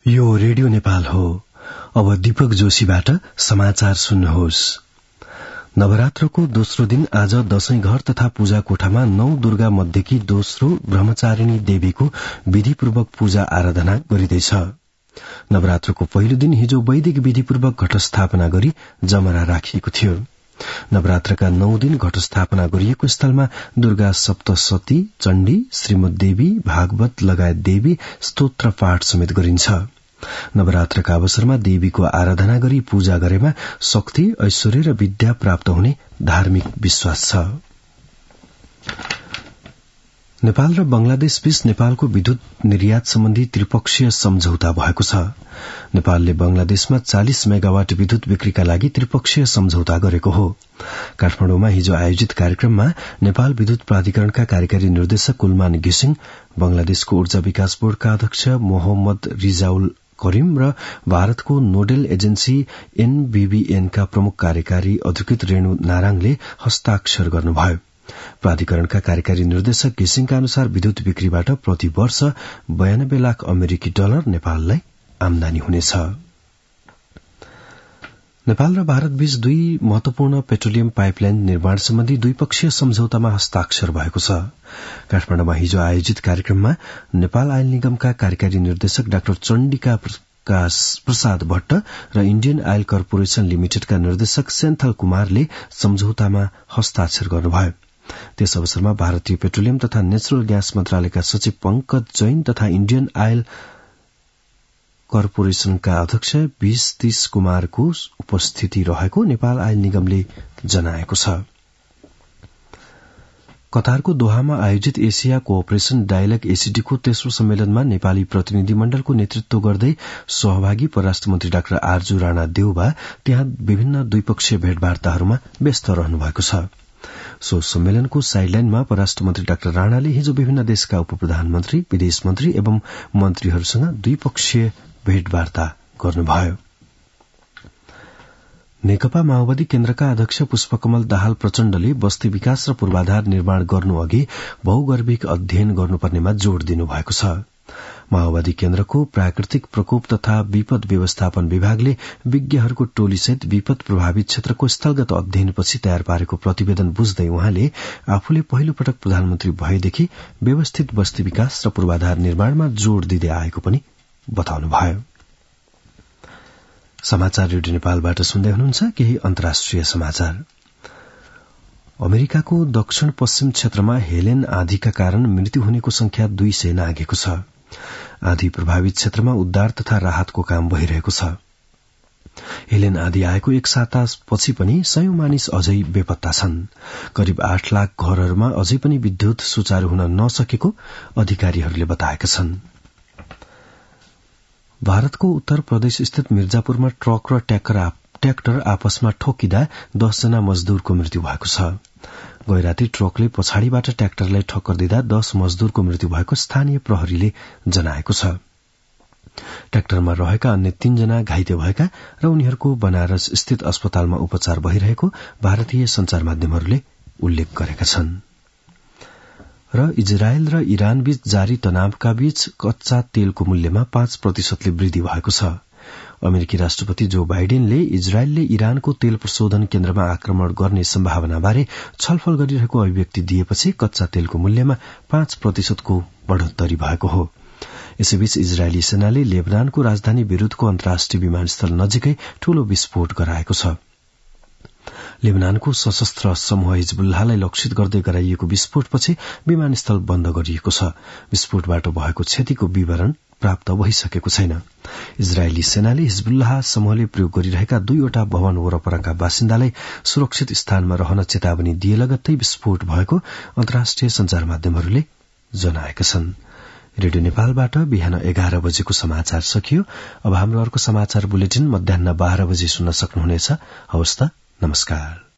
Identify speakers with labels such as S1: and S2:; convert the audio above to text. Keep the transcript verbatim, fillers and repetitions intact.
S1: यो रेडियो नेपाल हो। अब दीपक जोशीबाट समाचार सुन्नुहोस्। नवरात्रको दोस्रो दिन आज दशैं घर तथा पूजा कोठामा नौ दुर्गा मध्येकी दोस्रो ब्रह्मचारिणी देवीको विधिपूर्वक पूजा आराधना गरिँदैछ। नवरात्रको पहिलो दिन हिजो वैदिक विधिपूर्वक घटस्थापना गरी जमरा राखिएको थियो। नवरात्रका नौ दिन घटस्थापना गरिएको स्थलमा दुर्गा सप्तशती, चण्डी, श्रीमद्देवी, भागवत लगायत देवी स्तोत्र पाठ समेत गरिन्छ। नवरात्रका अवसरमा देवीको आराधना गरी पूजा गरेमा शक्ति, ऐश्वर्य र विद्या प्राप्त हुने धार्मिक विश्वास छ। नेपाल र बंगलादेश बीच नेपालको विद्युत निर्यात सम्बन्धी त्रिपक्षीय सम्झौता भएको छ। नेपालले बंगलादेशमा चालिस मेगावाट विद्युत बिक्रीका लागि त्रिपक्षीय सम्झौता गरेको हो। काठमाडौँमा हिजो आयोजित कार्यक्रममा नेपाल विद्युत प्राधिकरणका कार्यकारी निर्देशक कुलमान घिसिङ, बंगलादेशको ऊर्जा विकास बोर्डका अध्यक्ष मोहम्मद रिजाउल करिम र भारतको नोडेल एजेन्सी एनबीबीएनका प्रमुख कार्यकारी अधिकृत रेणु नाराङले हस्ताक्षर गर्नुभयो। प्राधिकरणका कार्यकारी निर्देशक घिसिङका अनुसार विद्युत बिक्रीबाट प्रति वर्ष बयानब्बे लाख अमेरिकी डलर नेपाललाई आमदानी हुनेछ। नेपाल र भारत बीच दुई महत्वपूर्ण पेट्रोलियम पाइपलाइन निर्माण सम्बन्धी द्विपक्षीय सम्झौतामा हस्ताक्षर भएको छ। काठमाडौँमा हिजो आयोजित कार्यक्रममा नेपाल आयल निगमका कार्यकारी निर्देशक डाक्टर चण्डिका प्रसाद भट्ट र इण्डियन आयल कर्पोरेशन लिमिटेडका निर्देशक सेन्थल कुमारले सम्झौतामा हस्ताक्षर गर्नुभयो। त्यस अवसरमा भारतीय पेट्रोलियम तथा नेचुरल ग्यास मन्त्रालयका सचिव पंकज जैन तथा इण्डियन आयल कर्पोरेशनका अध्यक्ष बीस तीस कुमारको उपस्थिति रहेको नेपाल आयल निगमले जनाएको छ। कतारको दोहामा आयोजित एसिया कोअपरेशन डायलग एसीडीको तेस्रो सम्मेलनमा नेपाली प्रतिनिधि मण्डलको नेतृत्व गर्दै सहभागी परराष्ट्र मन्त्री डाक्टर आरजू राणा देउबा त्यहाँ विभिन्न द्विपक्षीय भेटवार्ताहरूमा व्यस्त रहनु भएको छ। सो सम्मेलनको साइडलाइनमा परराष्ट्र मन्त्री डाक्टर राणाले हिजो विभिन्न देशका उप प्रधानमन्त्री, विदेश मन्त्री एवं मन्त्रीहरूसँग द्विपक्षीय भेटवार्ता गर्नुभयो। नेकपा माओवादी केन्द्रका अध्यक्ष पुष्पकमल दाहाल प्रचण्डले बस्ती विकास र पूर्वाधार निर्माण गर्नु अघि भौगर्भिक अध्ययन गर्नुपर्नेमा जोड़ दिनुभएको छ। माओवादी केन्द्रको प्राकृतिक प्रकोप तथा विपद व्यवस्थापन विभागले विज्ञहरूको टोलीसहित विपद प्रभावित क्षेत्रको स्थलगत अध्ययनपछि तयार पारेको प्रतिवेदन बुझ्दै उहाँले आफूले पहिलो पटक प्रधानमन्त्री भएदेखि व्यवस्थित बस्ती विकास र पूर्वाधार निर्माणमा जोड़ दिँदै आएको पनि बताउनुभयो। समाचार रेडियो नेपालबाट सुन्दै हुनुहुन्छ। केही अन्तर्राष्ट्रिय समाचार। अमेरिकाको दक्षिण पश्चिम क्षेत्रमा हेलेन आँधीका कारण मृत्यु हुनेको संख्या दुई सय नागेको छ। आँधी प्रभावित क्षेत्रमा उद्धार तथा राहतको काम भइरहेको छ। हेलेन आँधी आएको एक सातापछि पनि सयौं मानिस अझै बेपत्ता छन्। करिब आठ लाख घरहरूमा अझै पनि विद्युत सुचारू हुन नसकेको अधिकारीहरूले बताएका छन्। भारतको उत्तर प्रदेश स्थित मिर्जापुरमा ट्रक र ट्र्याक्टर आपसमा ठोकिँदा दसजना मजदूरको मृत्यु भएको छ। गैराती ट्रकले पछाडिबाट ट्र्याक्टरलाई ठक्कर दिँदा दश मजदूरको मृत्यु भएको स्थानीय प्रहरीले जनाएको छ। ट्र्याक्टरमा रहेका अन्य तीनजना घाइते भएका र उनीहरूको बनारस स्थित अस्पतालमा उपचार भइरहेको भारतीय संचार माध्यमहरूले उल्लेख गरेका छन्। र इजरायल र इरान बीच जारी तनावका बीच कच्चा तेलको मूल्यमा पाँच प्रतिशतले वृद्धि भएको छ। अमेरिकी राष्ट्रपति जो बाइडेनले इजरायलले इरानको तेल प्रशोधन केन्द्रमा आक्रमण गर्ने सम्भावनाबारे छलफल गरिरहेको अभिव्यक्ति दिएपछि कच्चा तेलको मूल्यमा पाँच प्रतिशतको बढ़ोत्तरी भएको हो। यसैबीच इजरायली सेनाले लेबनानको राजधानी बेरुतको अन्तर्राष्ट्रिय विमानस्थल नजिकै ठूलो विस्फोट गराएको छ। लेबनानको सशस्त्र समूह हिजबुल्लाहलाई लक्षित गर्दै गराइएको विस्फोटपछि विमानस्थल बन्द गरिएको छ। विस्फोटबाट भएको क्षतिको विवरण प्राप्त भइसकेको छैन। इजरायली सेनाले हिजबुल्लाह समूहले प्रयोग गरिरहेका दुईवटा भवन वरपरका बासिन्दालाई सुरक्षित स्थानमा रहन चेतावनी दिए लगत्तै विस्फोट भएको अन्तर्राष्ट्रिय संचार माध्यमहरूले जनाएका छन्। रेडियो नेपालबाट बिहान एघार बजेको समाचार सकियो। अब हाम्रो अर्को समाचार बुलेटिन मध्याह बाह्र बजे सुन्न सक्नुहुनेछ। हवस् त, नमस्कार।